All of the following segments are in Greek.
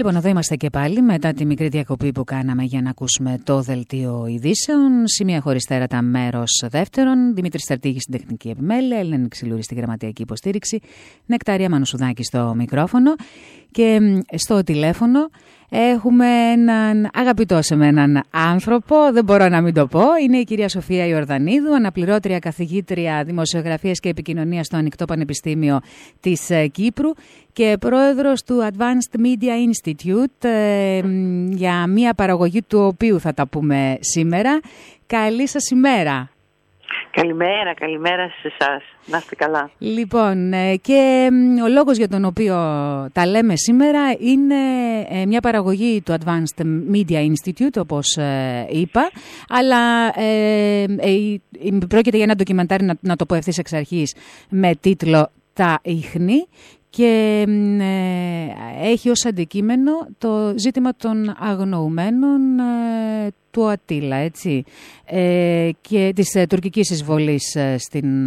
Λοιπόν, εδώ είμαστε και πάλι μετά τη μικρή διακοπή που κάναμε για να ακούσουμε το δελτίο ειδήσεων. Σημεία χωρίς τέρατα, μέρος δεύτερον. Δημήτρης Στρατήγης στην τεχνική επιμέλεια, Ελένη Ξυλούρη στη γραμματιακή υποστήριξη, Νεκταρία Μανουσουδάκη στο μικρόφωνο. Και στο τηλέφωνο έχουμε έναν αγαπητό σε μέναν άνθρωπο, δεν μπορώ να μην το πω. Είναι η κυρία Σοφία Ιορδανίδου, αναπληρώτρια καθηγήτρια Δημοσιογραφίας και Επικοινωνίας στο Ανοιχτό Πανεπιστήμιο της Κύπρου και πρόεδρος του Advanced Media Institute, για μια παραγωγή του οποίου θα τα πούμε σήμερα. Καλή σας ημέρα. Καλημέρα σε εσάς. Να είστε καλά. Λοιπόν, και ο λόγος για τον οποίο τα λέμε σήμερα είναι μια παραγωγή του Advanced Media Institute, όπως είπα, αλλά πρόκειται για ένα ντοκιμαντάρι, να το πω ευθύς εξ αρχής, με τίτλο «Τα ίχνη», και έχει ως αντικείμενο το ζήτημα των αγνοουμένων του Αττήλα, έτσι, και της τουρκικής εισβολής στην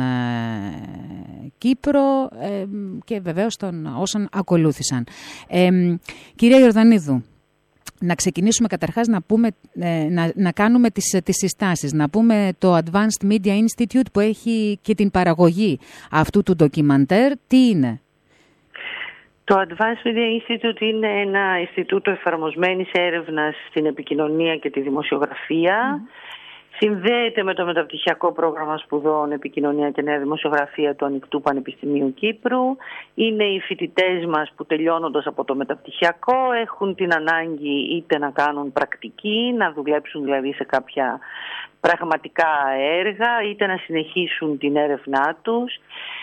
Κύπρο και βεβαίως των όσων ακολούθησαν. Κυρία Ιορδανίδου, να ξεκινήσουμε καταρχάς να κάνουμε τις συστάσεις. Να πούμε το Advanced Media Institute που έχει και την παραγωγή αυτού του ντοκιμαντέρ. Τι είναι? Το Advanced Media Institute είναι ένα Ινστιτούτο εφαρμοσμένης έρευνας στην επικοινωνία και τη δημοσιογραφία. Συνδέεται με το μεταπτυχιακό πρόγραμμα σπουδών Επικοινωνία και Νέα Δημοσιογραφία του Ανοιχτού Πανεπιστημίου Κύπρου. Είναι οι φοιτητές μας που τελειώνοντας από το μεταπτυχιακό έχουν την ανάγκη είτε να κάνουν πρακτική, να δουλέψουν δηλαδή σε κάποια πραγματικά έργα, είτε να συνεχίσουν την έρευνά τους.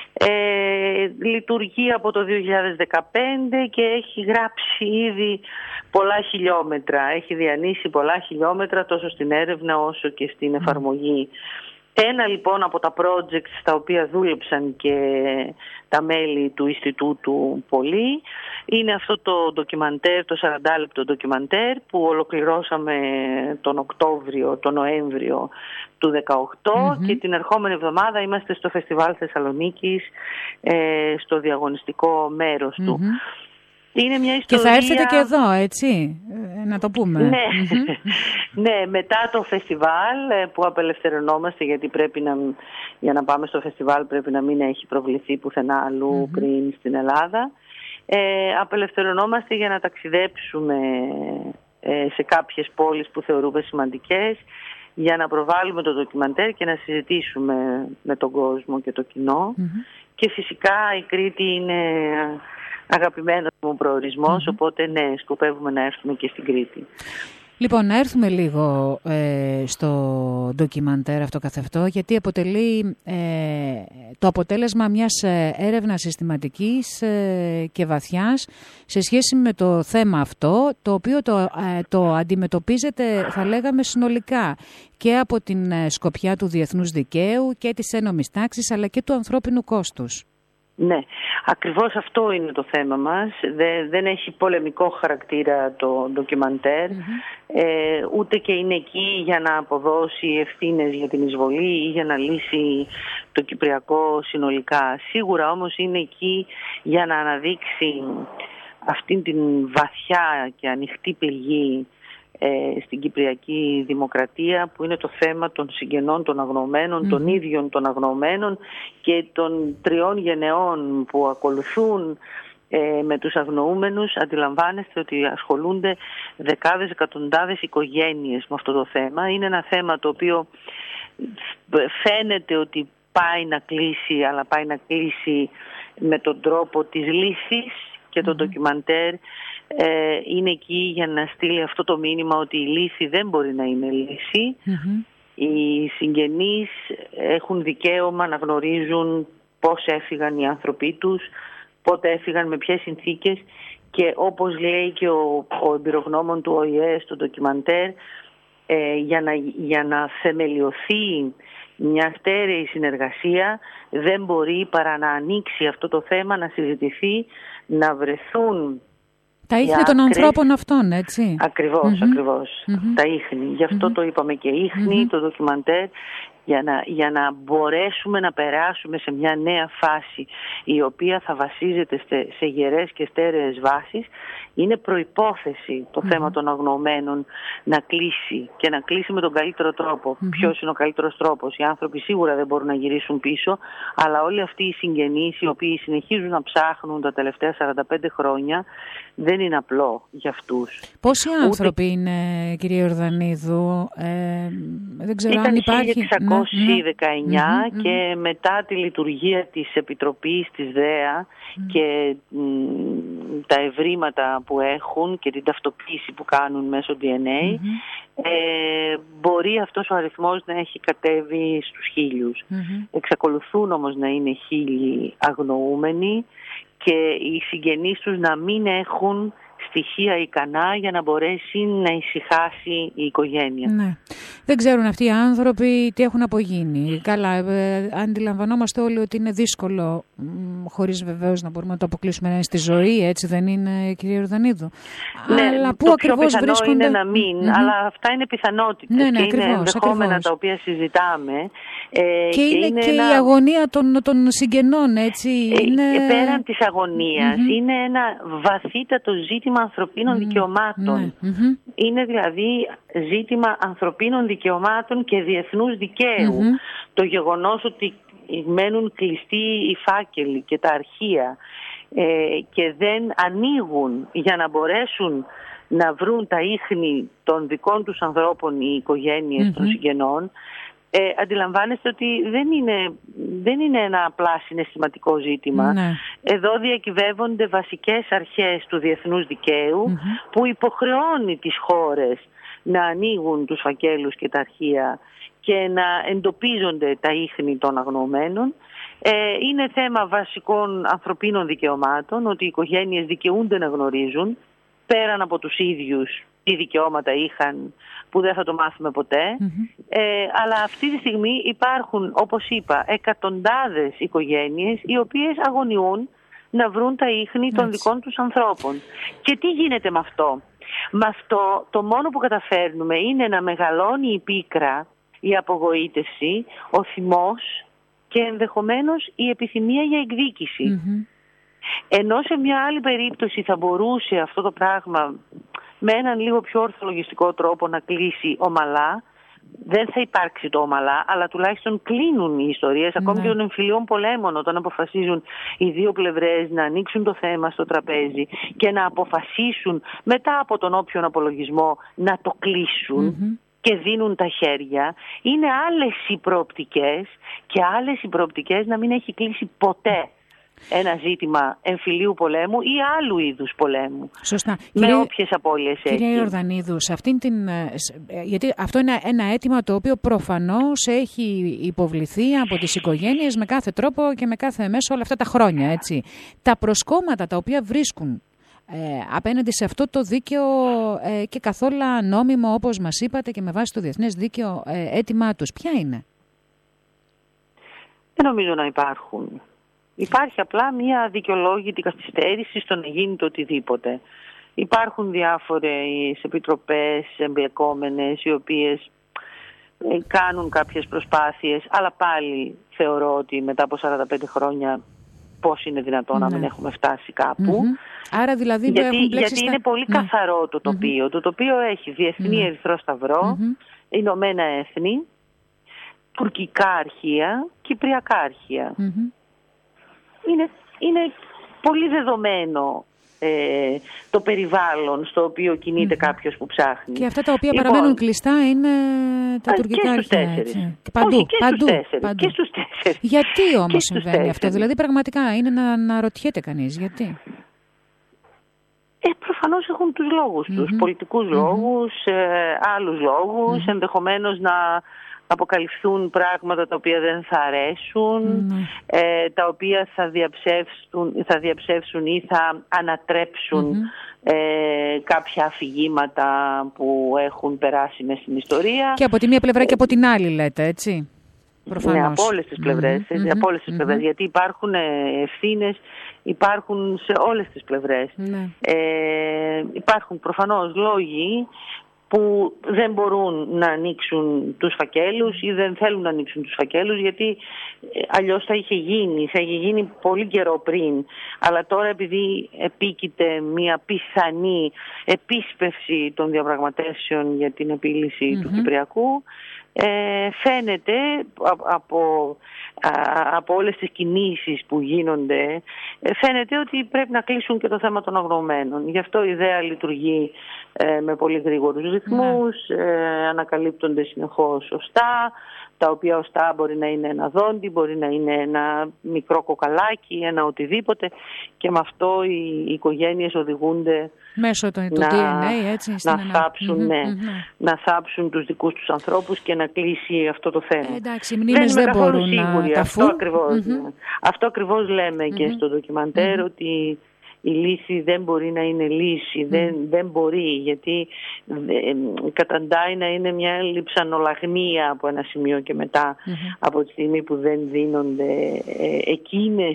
Λειτουργεί από το 2015 και έχει γράψει ήδη πολλά χιλιόμετρα. Έχει διανύσει πολλά χιλιόμετρα τόσο στην έρευνα όσο και στην εφαρμογή. Ένα λοιπόν από τα projects στα οποία δούλεψαν και τα μέλη του Ινστιτούτου πολύ είναι αυτό το ντοκιμαντέρ, το 40 λεπτό ντοκιμαντέρ που ολοκληρώσαμε τον Νοέμβριο του 2018 και την ερχόμενη εβδομάδα είμαστε στο Φεστιβάλ Θεσσαλονίκης, στο διαγωνιστικό μέρος του. Είναι μια ιστορία... Και θα έρθετε και εδώ, έτσι, να το πούμε. Ναι, ναι, μετά το φεστιβάλ που απελευθερωνόμαστε, γιατί για να πάμε στο φεστιβάλ πρέπει να μην έχει προβληθεί πουθενά αλλού πριν στην Ελλάδα. Απελευθερωνόμαστε για να ταξιδέψουμε σε κάποιες πόλεις που θεωρούμε σημαντικές, για να προβάλλουμε το ντοκιμαντέρ και να συζητήσουμε με τον κόσμο και το κοινό. Και φυσικά η Κρήτη είναι αγαπημένος μου προορισμός, οπότε ναι, σκοπεύουμε να έρθουμε και στην Κρήτη. Λοιπόν, να έρθουμε λίγο στο ντοκιμαντέρ αυτό καθ' αυτό, γιατί αποτελεί το αποτέλεσμα μιας έρευνας συστηματικής και βαθιάς σε σχέση με το θέμα αυτό, το οποίο το αντιμετωπίζεται, θα λέγαμε, συνολικά και από την σκοπιά του διεθνούς δικαίου και της ένομης τάξης, αλλά και του ανθρώπινου κόστους. Ναι, ακριβώς αυτό είναι το θέμα μας. Δεν έχει πολεμικό χαρακτήρα το ντοκιμαντέρ, ούτε και είναι εκεί για να αποδώσει ευθύνες για την εισβολή ή για να λύσει το Κυπριακό συνολικά. Σίγουρα όμως είναι εκεί για να αναδείξει αυτήν την βαθιά και ανοιχτή πληγή στην Κυπριακή Δημοκρατία, που είναι το θέμα των συγγενών των αγνοωμένων, των ίδιων των αγνοωμένων και των 3 γενεών που ακολουθούν με τους αγνοούμενους. Αντιλαμβάνεστε ότι ασχολούνται δεκάδες, εκατοντάδες οικογένειες με αυτό το θέμα. Είναι ένα θέμα το οποίο φαίνεται ότι πάει να κλείσει, αλλά πάει να κλείσει με τον τρόπο της λύσης, και το ντοκιμαντέρ είναι εκεί για να στείλει αυτό το μήνυμα ότι η λύση δεν μπορεί να είναι λύση. Οι συγγενείς έχουν δικαίωμα να γνωρίζουν πώς έφυγαν οι άνθρωποι τους, πότε έφυγαν, με ποιες συνθήκες, και όπως λέει και ο εμπειρογνώμων του ΟΗΕ στο ντοκιμαντέρ, για να θεμελιωθεί μια στέρεη συνεργασία δεν μπορεί παρά να ανοίξει αυτό το θέμα, να συζητηθεί, να βρεθούν τα ίχνη των ανθρώπων αυτών, έτσι. Ακριβώς. Τα ίχνη. Γι' αυτό το είπαμε και ίχνη, το ντοκιμαντέρ, για να μπορέσουμε να περάσουμε σε μια νέα φάση η οποία θα βασίζεται σε γερές και στέρεες βάσεις, Είναι προϋπόθεση το θέμα των αγνοωμένων να κλείσει και να κλείσει με τον καλύτερο τρόπο. Ποιος είναι ο καλύτερος τρόπος? Οι άνθρωποι σίγουρα δεν μπορούν να γυρίσουν πίσω, αλλά όλοι αυτοί οι συγγενείς οι οποίοι συνεχίζουν να ψάχνουν τα τελευταία 45 χρόνια, δεν είναι απλό για αυτούς. Πόσοι άνθρωποι είναι, κυρία Ιορδανίδου? Δεν ξέρω αν υπάρχει. 1619 και μετά τη λειτουργία της Επιτροπής της ΔΕΑ και τα ευρήματα που έχουν και την ταυτοποίηση που κάνουν μέσω DNA, μπορεί αυτός ο αριθμός να έχει κατέβει στους 1000. Εξακολουθούν όμως να είναι 1000 αγνοούμενοι και οι συγγενείς τους να μην έχουν στοιχεία ικανά για να μπορέσει να ησυχάσει η οικογένεια. Ναι. Δεν ξέρουν αυτοί οι άνθρωποι τι έχουν απογίνει. Καλά, αντιλαμβανόμαστε όλοι ότι είναι δύσκολο, χωρίς βεβαίως να μπορούμε να το αποκλείσουμε στη ζωή, έτσι δεν είναι, κυρία Ιορδανίδου? Ναι, αλλά πού το ακριβώς πιο πιθανό βρίσκονται? είναι να μην, αλλά αυτά είναι πιθανότητες και ακριβώς, είναι ενδεχόμενα ακριβώς. τα οποία συζητάμε. Και είναι και η αγωνία των συγγενών, έτσι. Πέραν της αγωνίας, είναι ένα βαθύτατο ζήτημα ανθρωπίνων δικαιωμάτων. Είναι δηλαδή ζήτημα ανθρωπίνων δικαιωμάτων και διεθνούς δικαίου. Το γεγονός ότι μένουν κλειστοί οι φάκελοι και τα αρχεία και δεν ανοίγουν για να μπορέσουν να βρουν τα ίχνη των δικών τους ανθρώπων οι οικογένειες των συγγενών, αντιλαμβάνεστε ότι δεν είναι ένα απλά συναισθηματικό ζήτημα. Εδώ διακυβεύονται βασικές αρχές του διεθνούς δικαίου που υποχρεώνει τις χώρες να ανοίγουν τους φακέλους και τα αρχεία και να εντοπίζονται τα ίχνη των αγνοωμένων. Είναι θέμα βασικών ανθρωπίνων δικαιωμάτων, ότι οι οικογένειες δικαιούνται να γνωρίζουν πέραν από τους ίδιους τι δικαιώματα είχαν που δεν θα το μάθουμε ποτέ. Αλλά αυτή τη στιγμή υπάρχουν, όπως είπα, εκατοντάδες οικογένειες οι οποίες αγωνιούν να βρουν τα ίχνη των δικών τους ανθρώπων. Και τι γίνεται με αυτό? Με αυτό το μόνο που καταφέρνουμε είναι να μεγαλώνει η πίκρα, η απογοήτευση, ο θυμός και ενδεχομένως η επιθυμία για εκδίκηση. Ενώ σε μια άλλη περίπτωση θα μπορούσε αυτό το πράγμα με έναν λίγο πιο ορθολογιστικό τρόπο να κλείσει ομαλά, δεν θα υπάρξει το ομαλά, αλλά τουλάχιστον κλείνουν οι ιστορίες, ακόμη και των εμφυλίων πολέμων, όταν αποφασίζουν οι δύο πλευρές να ανοίξουν το θέμα στο τραπέζι και να αποφασίσουν μετά από τον όποιον απολογισμό να το κλείσουν και δίνουν τα χέρια. Είναι άλλες οι προοπτικές και άλλες οι προοπτικές να μην έχει κλείσει ποτέ ένα ζήτημα εμφυλίου πολέμου ή άλλου είδους πολέμου. Σωστά. Με όποιες απώλειες έχει. Κυρία Ιορδανίδου, γιατί αυτό είναι ένα αίτημα το οποίο προφανώς έχει υποβληθεί από τις οικογένειες με κάθε τρόπο και με κάθε μέσο όλα αυτά τα χρόνια, έτσι. Τα προσκόμματα τα οποία βρίσκουν απέναντι σε αυτό το δίκαιο και καθόλου νόμιμο, όπως μας είπατε, και με βάση το διεθνές δίκαιο αίτημά τους, ποια είναι? Δεν νομίζω να υπάρχουν. Υπάρχει απλά μια δικαιολόγητη καθυστέρηση στο να γίνει το οτιδήποτε. Υπάρχουν διάφορες επιτροπές εμπλεκόμενες οι οποίες κάνουν κάποιες προσπάθειες, αλλά πάλι θεωρώ ότι μετά από 45 χρόνια πώς είναι δυνατόν να μην έχουμε φτάσει κάπου. Άρα δηλαδή γιατί είναι πολύ καθαρό το τοπίο. Το τοπίο έχει Διεθνή Ερυθρό Σταυρό, Ηνωμένα Έθνη, τουρκικά αρχεία, κυπριακά αρχεία. Είναι πολύ δεδομένο το περιβάλλον στο οποίο κινείται κάποιος που ψάχνει. Και αυτά τα οποία παραμένουν κλειστά είναι τα τουρκικά αρχεία. Παντού. Και στους 4. Γιατί όμως συμβαίνει αυτό? Δηλαδή πραγματικά είναι να αναρωτιέται κανείς γιατί. Προφανώς έχουν τους λόγους τους, πολιτικούς λόγους, άλλους λόγους, ενδεχομένως να αποκαλυφθούν πράγματα τα οποία δεν θα αρέσουν, τα οποία θα διαψεύσουν ή θα ανατρέψουν κάποια αφηγήματα που έχουν περάσει μες στην ιστορία. Και από τη μία πλευρά και από την άλλη λέτε, έτσι. Προφανώς. Ναι, από όλες τις πλευρές, από όλες τις πλευρές, γιατί υπάρχουν ευθύνες, υπάρχουν σε όλες τις πλευρές. Υπάρχουν προφανώς λόγοι που δεν μπορούν να ανοίξουν τους φακέλους ή δεν θέλουν να ανοίξουν τους φακέλους, γιατί αλλιώς θα είχε γίνει πολύ καιρό πριν. Αλλά τώρα, επειδή επίκειται μια πιθανή επίσπευση των διαπραγματεύσεων για την επίλυση του Κυπριακού, φαίνεται από όλες τις κινήσεις που γίνονται, φαίνεται ότι πρέπει να κλείσουν και το θέμα των αγνοωμένων. Γι' αυτό η ιδέα λειτουργεί με πολύ γρήγορους ρυθμούς, ανακαλύπτονται συνεχώς οστά, τα οποία οστά μπορεί να είναι ένα δόντι, μπορεί να είναι ένα μικρό κοκαλάκι, ένα οτιδήποτε, και με αυτό οι οικογένειες οδηγούνται μέσω του DNA, έτσι, να θάψουν τους δικούς τους ανθρώπους και να κλείσει αυτό το θέμα. Εντάξει, οι μνήμες δεν μπορούν να ταφούν. Αυτό ακριβώς λέμε και στο ντοκιμαντέρ, ότι η λύση δεν μπορεί να είναι λύση, δεν μπορεί, γιατί καταντάει να είναι μια λειψανολαγνία από ένα σημείο και μετά, από τη στιγμή που δεν δίνονται εκείνες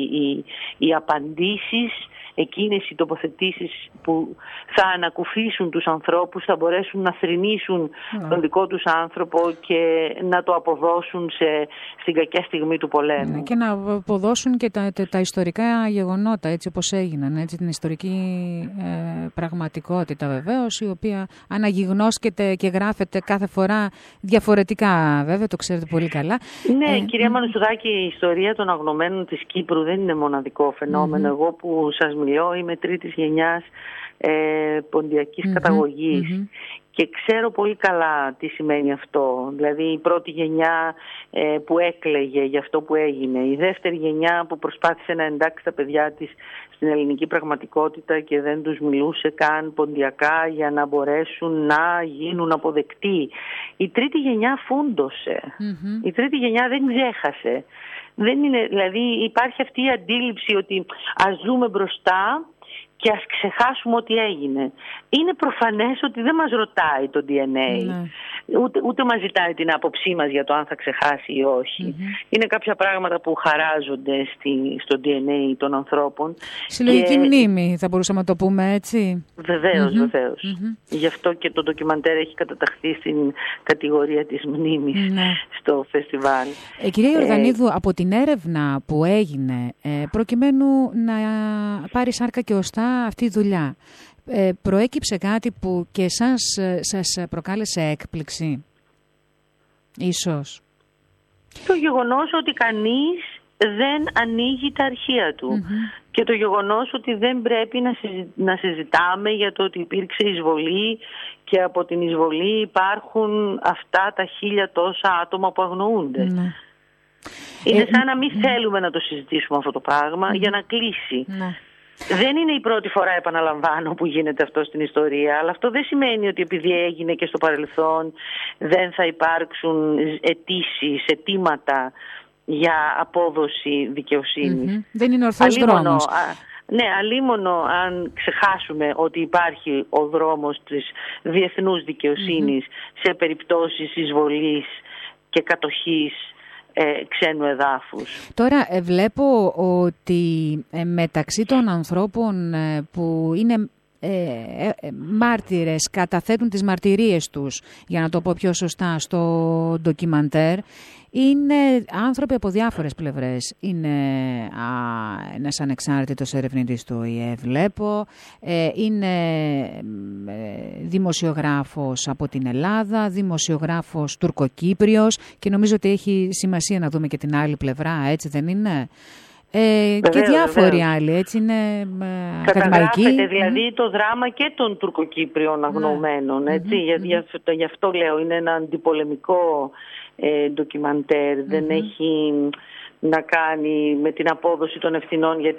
οι απαντήσεις, εκείνες οι τοποθετήσεις που θα ανακουφίσουν τους ανθρώπους, θα μπορέσουν να θρηνήσουν τον δικό τους άνθρωπο και να το αποδώσουν στην κακιά στιγμή του πολέμου. Και να αποδώσουν και τα ιστορικά γεγονότα, έτσι όπως έγιναν, έτσι, την ιστορική πραγματικότητα βεβαίως, η οποία αναγιγνώσκεται και γράφεται κάθε φορά διαφορετικά, βέβαια, το ξέρετε πολύ καλά. Ναι, κυρία Μανουσουδάκη, η ιστορία των αγνωμένων της Κύπρου δεν είναι μοναδικό φαινόμενο. Εγώ που σας μιλώ είμαι τρίτης γενιάς ποντιακής καταγωγής και ξέρω πολύ καλά τι σημαίνει αυτό. Δηλαδή η πρώτη γενιά που έκλαιγε για αυτό που έγινε, η δεύτερη γενιά που προσπάθησε να εντάξει τα παιδιά της στην ελληνική πραγματικότητα και δεν τους μιλούσε καν ποντιακά για να μπορέσουν να γίνουν αποδεκτοί. Η τρίτη γενιά φούντωσε. Η τρίτη γενιά δεν ξέχασε. Δεν είναι, δηλαδή υπάρχει αυτή η αντίληψη ότι ας ζούμε μπροστά και ας ξεχάσουμε ό,τι έγινε. Είναι προφανές ότι δεν μας ρωτάει το DNA, ούτε μας ζητάει την άποψή μας για το αν θα ξεχάσει ή όχι. Είναι κάποια πράγματα που χαράζονται στο DNA των ανθρώπων. Συλλογική μνήμη, θα μπορούσαμε να το πούμε έτσι. Βεβαίως, βεβαίως. Γι' αυτό και το ντοκιμαντέρ έχει καταταχθεί στην κατηγορία της μνήμης στο φεστιβάλ. Κυρία Ιορδανίδου, από την έρευνα που έγινε, προκειμένου να πάρει σάρκα και οστά αυτή η δουλειά, προέκυψε κάτι που και εσάς σας προκάλεσε έκπληξη, ίσως? Το γεγονός ότι κανείς δεν ανοίγει τα αρχεία του και το γεγονός ότι δεν πρέπει να συζητάμε για το ότι υπήρξε εισβολή και από την εισβολή υπάρχουν αυτά τα 1000 τόσα άτομα που αγνοούνται. Είναι σαν να μην θέλουμε να το συζητήσουμε αυτό το πράγμα για να κλείσει. Δεν είναι η πρώτη φορά, επαναλαμβάνω, που γίνεται αυτό στην ιστορία, αλλά αυτό δεν σημαίνει ότι επειδή έγινε και στο παρελθόν δεν θα υπάρξουν αιτήματα για απόδοση δικαιοσύνης. Δεν είναι ορθός δρόμος. Ναι, αλίμονο αν ξεχάσουμε ότι υπάρχει ο δρόμος της διεθνούς δικαιοσύνης σε περιπτώσεις εισβολής και κατοχής ξένου εδάφους. Τώρα βλέπω ότι μεταξύ των ανθρώπων που είναι μάρτυρες, καταθέτουν τις μαρτυρίες τους, για να το πω πιο σωστά, στο ντοκιμαντέρ, είναι άνθρωποι από διάφορες πλευρές. Είναι ένας ανεξάρτητος ερευνητής του ΟΗΕ, βλέπω. Είναι δημοσιογράφος από την Ελλάδα, δημοσιογράφος τουρκοκύπριος, και νομίζω ότι έχει σημασία να δούμε και την άλλη πλευρά, έτσι δεν είναι? Και διάφοροι άλλοι, έτσι είναι ακαδημαϊκοί. Καταγράφεται δηλαδή το δράμα και των τουρκοκύπριων αγνοωμένων, έτσι. Γι' αυτό λέω, είναι ένα αντιπολεμικό ντοκιμαντέρ, δεν έχει να κάνει με την απόδοση των ευθυνών για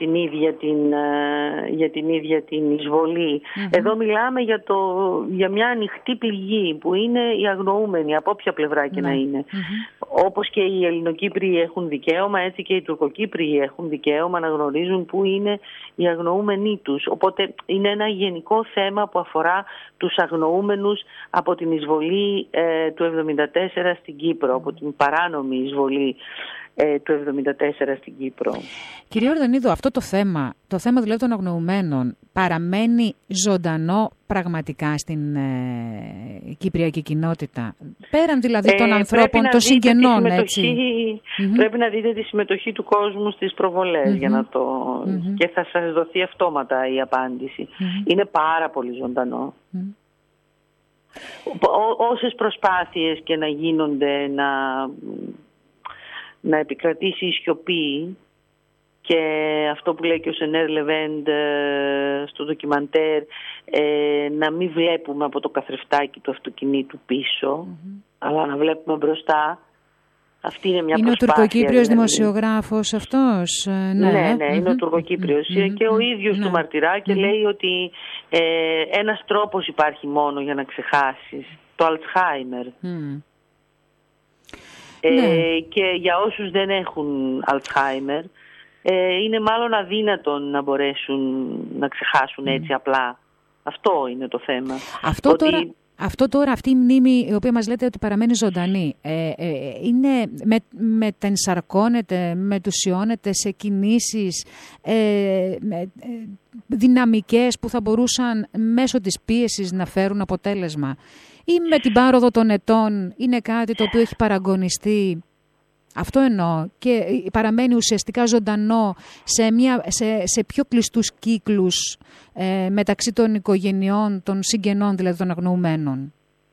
την ίδια την εισβολή. Εδώ μιλάμε για μια ανοιχτή πληγή που είναι οι αγνοούμενοι, από όποια πλευρά και να είναι. Όπως και οι Ελληνοκύπριοι έχουν δικαίωμα, έτσι και οι Τουρκοκύπριοι έχουν δικαίωμα να γνωρίζουν πού είναι οι αγνοούμενοι τους. Οπότε είναι ένα γενικό θέμα που αφορά τους αγνοούμενους από την εισβολή του 1974 στην Κύπρο, από την παράνομη εισβολή του 1974 στην Κύπρο. Κυρία Ορδανίδου, αυτό το θέμα δηλαδή των αγνοουμένων παραμένει ζωντανό πραγματικά στην κυπριακή κοινότητα, πέραν δηλαδή των ανθρώπων, των συγγενών, έτσι. Πρέπει να δείτε τη συμμετοχή του κόσμου στις προβολές για να και θα σας δοθεί αυτόματα η απάντηση. Είναι πάρα πολύ ζωντανό. Όσες προσπάθειες και να γίνονται να επικρατήσει η σιωπή, και αυτό που λέει και ο Σενέρ Λεβέντ στο ντοκιμαντέρ, να μην βλέπουμε από το καθρεφτάκι του αυτοκινήτου πίσω, αλλά να βλέπουμε μπροστά. Αυτή είναι μια προσπάθεια. Είναι ο Τουρκοκύπριος δημοσιογράφος αυτός? Ναι, είναι ο Τουρκοκύπριος. Και ο ίδιος του μαρτυρά και λέει ότι ένας τρόπος υπάρχει μόνο για να ξεχάσεις, το Αλτσχάιμερ. Και για όσους δεν έχουν Αλτσχάιμερ, είναι μάλλον αδύνατον να μπορέσουν να ξεχάσουν έτσι απλά. Αυτό είναι το θέμα. Αυτή η μνήμη η οποία μας λέτε ότι παραμένει ζωντανή, είναι μετενσαρκώνεται, μετουσιώνεται σε κινήσεις δυναμικές που θα μπορούσαν μέσω της πίεσης να φέρουν αποτέλεσμα, ή με την πάροδο των ετών είναι κάτι το οποίο έχει παραγωνιστεί? Αυτό εννοώ, και παραμένει ουσιαστικά ζωντανό σε πιο κλειστούς κύκλους μεταξύ των οικογενειών, των συγγενών, δηλαδή των αγνοουμένων.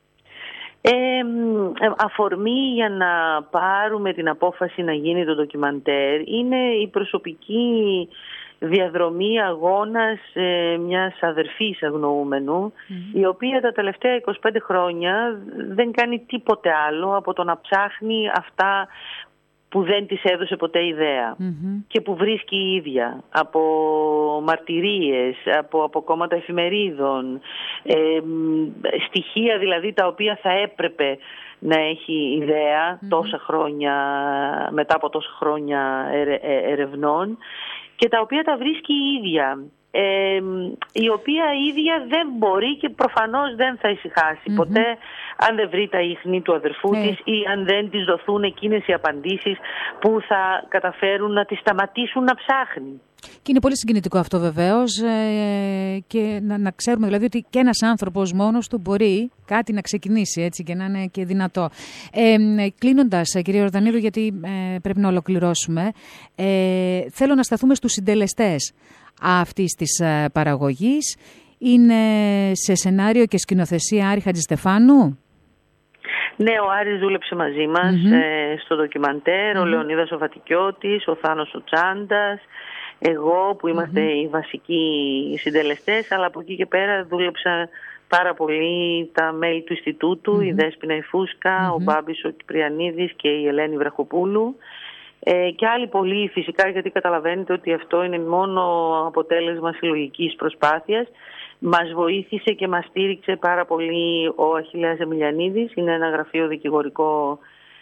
Αφορμή για να πάρουμε την απόφαση να γίνει το ντοκιμαντέρ είναι η προσωπική διαδρομή αγώνας μιας αδερφής αγνοούμενου, η οποία τα τελευταία 25 χρόνια δεν κάνει τίποτε άλλο από το να ψάχνει αυτά που δεν της έδωσε ποτέ ιδέα και που βρίσκει η ίδια από μαρτυρίες, από κόμματα εφημερίδων, στοιχεία δηλαδή τα οποία θα έπρεπε να έχει ιδέα τόσα χρόνια, μετά από τόσα χρόνια ερευνών, και τα οποία τα βρίσκει η ίδια, η οποία η ίδια δεν μπορεί και προφανώς δεν θα ησυχάσει ποτέ αν δεν βρει τα ίχνη του αδερφού της ή αν δεν της δοθούν εκείνες οι απαντήσεις που θα καταφέρουν να τη σταματήσουν να ψάχνει. Και είναι πολύ συγκινητικό αυτό βεβαίως, και να ξέρουμε δηλαδή ότι και ένας άνθρωπος μόνος του μπορεί κάτι να ξεκινήσει, έτσι, και να είναι και δυνατό. Κλείνοντας, κυρία Ορδανίδου, γιατί πρέπει να ολοκληρώσουμε, θέλω να σταθούμε στους συντελεστές αυτής της παραγωγής. Είναι σε σενάριο και σκηνοθεσία Άρη Χατζηστεφάνου? Ναι, ο Άρης δούλεψε μαζί μας στο ντοκιμαντέρ, ο Λεωνίδας ο Βατικιώτης, ο Θάνος ο Τσάντας, εγώ που είμαστε οι βασικοί συντελεστές, αλλά από εκεί και πέρα δούλεψα πάρα πολύ τα μέλη του Ινστιτούτου, η Δέσποινα η Φούσκα, ο Μπάμπης ο Κυπριανίδης και η Ελένη Βραχοπούλου. Και άλλοι πολλοί φυσικά, γιατί καταλαβαίνετε ότι αυτό είναι μόνο αποτέλεσμα συλλογικής προσπάθειας. Μας βοήθησε και μας στήριξε πάρα πολύ ο Αχιλλέας Εμιλιανίδης. Είναι ένα γραφείο δικηγορικό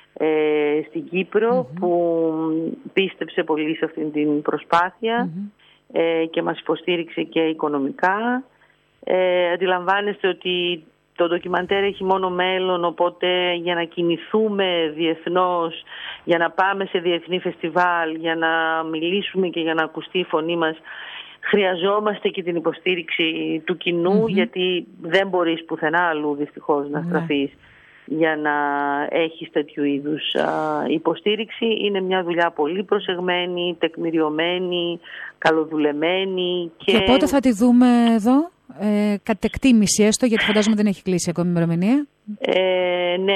στην Κύπρο που πίστεψε πολύ σε αυτή την προσπάθεια και μας υποστήριξε και οικονομικά. Αντιλαμβάνεστε ότι το ντοκιμαντέρ έχει μόνο μέλλον, οπότε για να κινηθούμε διεθνώς, για να πάμε σε διεθνή φεστιβάλ, για να μιλήσουμε και για να ακουστεί η φωνή μας, χρειαζόμαστε και την υποστήριξη του κοινού, γιατί δεν μπορείς πουθενά αλλού δυστυχώς να στραφείς για να έχεις τέτοιου είδους υποστήριξη. Είναι μια δουλειά πολύ προσεγμένη, τεκμηριωμένη, καλοδουλεμένη. Και πότε θα τη δούμε εδώ? Κατ' εκτίμηση έστω, γιατί φαντάζομαι δεν έχει κλείσει ακόμη η ημερομηνία. Ναι,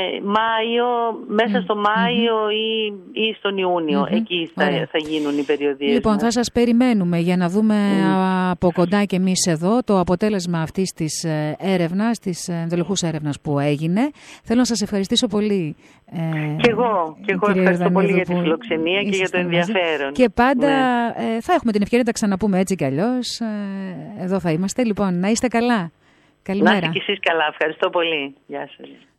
μέσα στο Μάιο ή στον Ιούνιο. Εκεί θα γίνουν οι περιοδίες. Λοιπόν, θα σας περιμένουμε για να δούμε από κοντά και εμείς εδώ το αποτέλεσμα αυτής της έρευνας, της ενδελεχούς έρευνας που έγινε. Θέλω να σας ευχαριστήσω πολύ. Και εγώ ευχαριστώ πολύ για τη φιλοξενία και για το ενδιαφέρον. Και πάντα θα έχουμε την ευκαιρία να τα ξαναπούμε έτσι κι αλλιώς. Εδώ θα είμαστε. Λοιπόν, να είστε καλά. Καλημέρα. Να είστε κι εσείς καλά. Ευχαριστώ πολύ. Γεια σας.